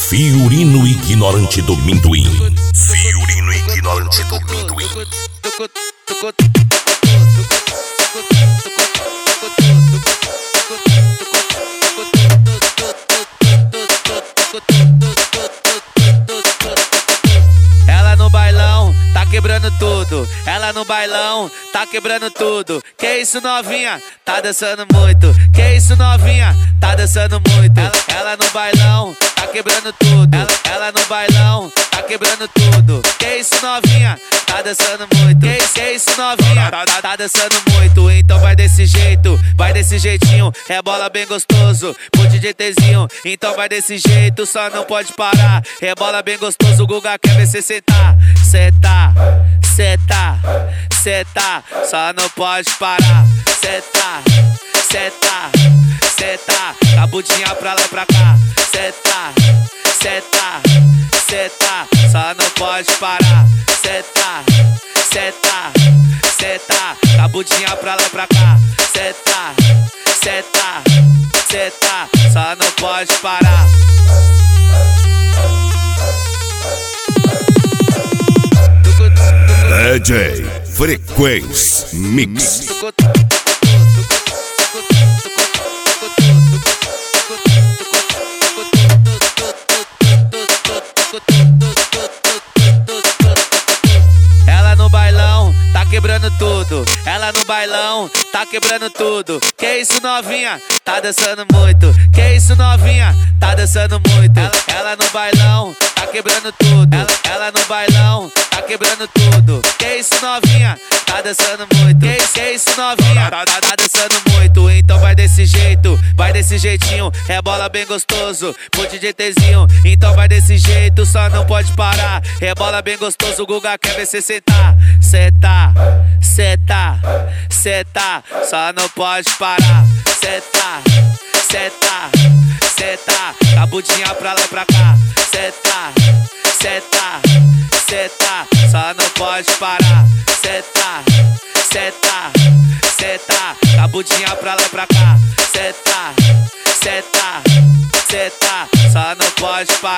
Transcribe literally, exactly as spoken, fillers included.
Fiorino ignorante do Minduim. Fiorino ignorante do Minduim. Ela no bailão tá quebrando tudo. Ela no bailão tá quebrando tudo. Que isso, novinha? Tá dançando muito. Que isso, novinha? Tá dançando muito. Ela, ela no bailão tá quebrando tudo. Ela, ela no bailão tá quebrando tudo. Que isso, novinha? Tá dançando muito. Que, que isso, novinha? Tá, tá, tá dançando muito. Então vai desse jeito, vai desse jeitinho. É bola bem gostoso, pro D J Tzinho. Então vai desse jeito, só não pode parar. É bola bem gostoso, o Guga quer ver cê sentar. Senta, senta, senta, só não pode parar. Senta, senta, senta, a budinha pra lá e pra cá. Senta, senta, senta, só não pode parar. Senta, senta, senta, a budinha pra lá e pra cá. Senta, senta, senta, só não pode parar. D J Frequência Mix. Ela no bailão tá quebrando tudo. Ela no bailão tá quebrando tudo. Que isso, novinha? Tá dançando muito. Que isso, novinha? Tá dançando muito. Ela, ela no bailão tá quebrando tudo. Ela, ela no bailão tá quebrando tudo. Que isso, novinha? Tá dançando muito. Que, que isso, novinha? Tá, tá, tá dançando muito. Então vai desse jeito, vai desse jeitinho. É bola bem gostoso, pro D J Tzinho. Então vai desse jeito, só não pode parar. É bola bem gostoso, o Guga quer ver cê sentar. Senta, senta, senta, só não pode parar. Senta, senta, senta, a budinha pra lá e pra cá. Senta, senta, senta, só não pode parar. Senta, senta, senta, a budinha pra lá e pra cá. Senta, senta, senta, só não pode parar.